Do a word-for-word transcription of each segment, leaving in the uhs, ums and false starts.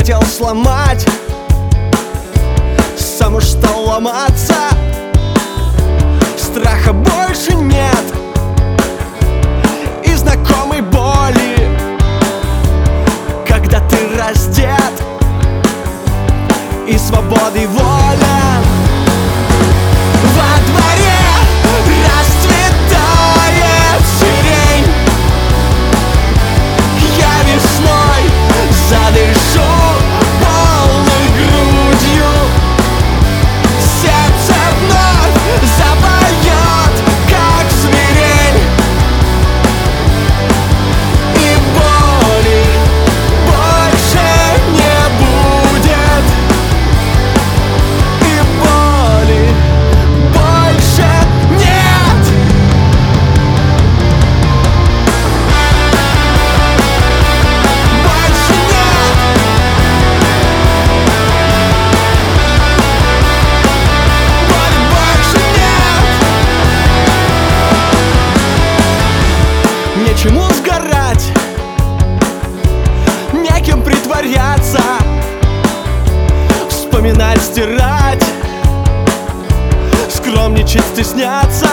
хотел сломать, сам уж стал ломаться. Страха больше нет и знакомой боли, когда ты раздет и свободой волен. Во дворе расцветает сирень, я весной задышу полной грудью, сердце вновь запоет, как свирель, и боли больше не будет, и боли больше нет. Больше нет. Боли больше нет. Нечему сгорать, некем притворяться, вспоминать, стирать, скромничать, стесняться.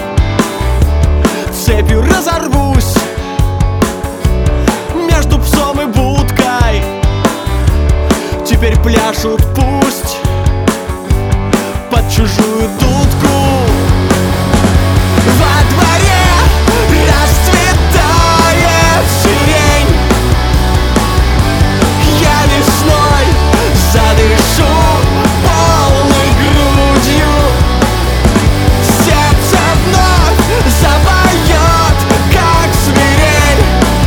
Цепью разорвусь между псом и будкой, теперь пляшут пусть под чужую дудку. Во дворе расцветает сирень, я весной задышу полной грудью, сердце вновь запоет, как свирель,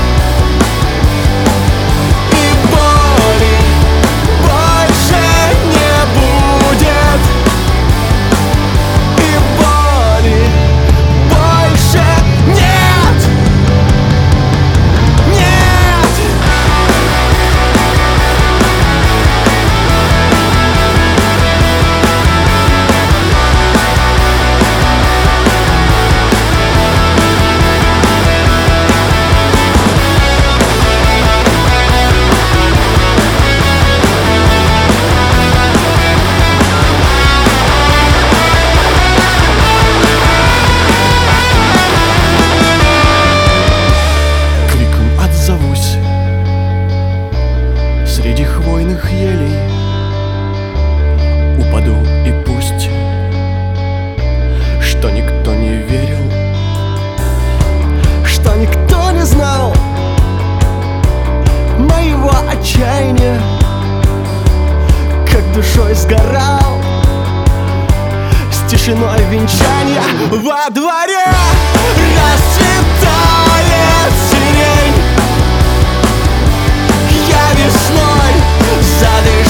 и боли больше не будет, и боли больше нет. Нет. Криком отзовусь среди хвойных елей, упаду и пусть, что никто не верил, что никто не знал моего отчаяния, как душой сгорал с тишиной венчания. Во дворе расцветает сирень, я весной задышу